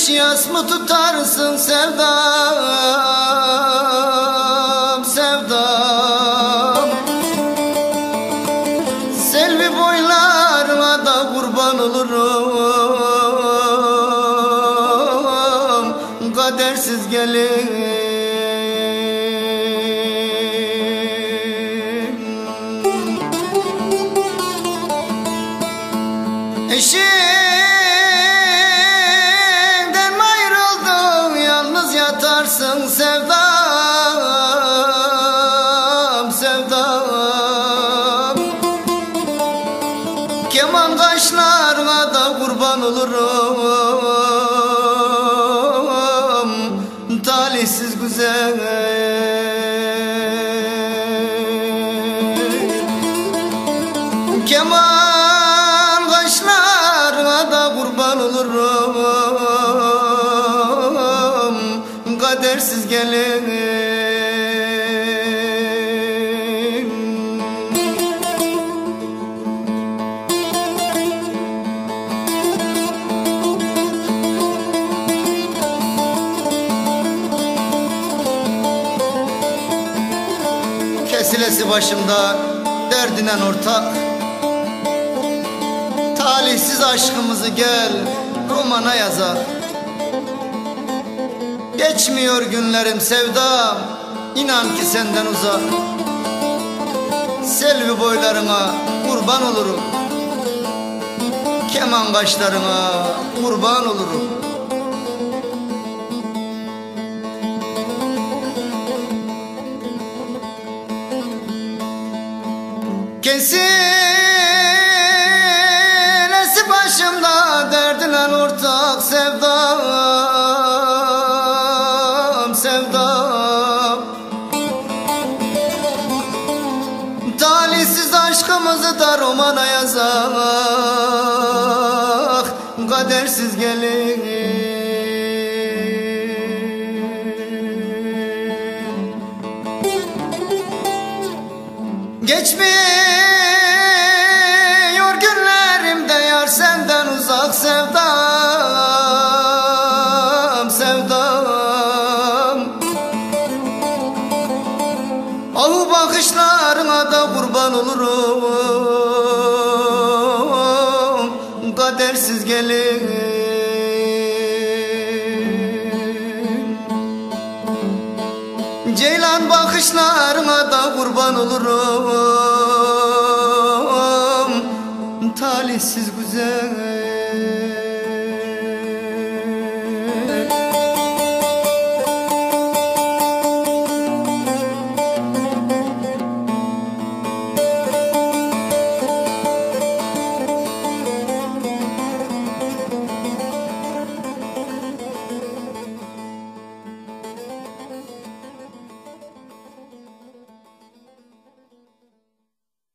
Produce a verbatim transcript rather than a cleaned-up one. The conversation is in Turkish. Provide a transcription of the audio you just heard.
yas mı tutarsın sevdam, sevdam? Selvi boylarına da kurban olurum, kadersiz gelin. Eşinden ayrıldın, yalnız yatarsın sevdam, sevdam. Keman kaşlarına da kurban olurum, talihsiz güzel. Keman kaşlarına da kurban olurum, kadersiz gelin. Kesilesi başımda derdinen ortak, talihsiz aşkımızı gel romana yazar. Geçmiyor günlerim sevdam, inan ki senden uzak. Selvi boylarına kurban olurum, keman kaşlarına kurban olurum. Kesilesi başımda derdilen ortak sevdam, sevdam. Talihsiz aşkımızı da romana yazak, kadersiz gelin. Geçmiyor günlerimde yar senden uzak sevdam, sevdam. Ahu bakışlarına da kurban olurum, kadersiz gelin. Ceylan bakışlarına da kurban olurum, talihsiz güzel.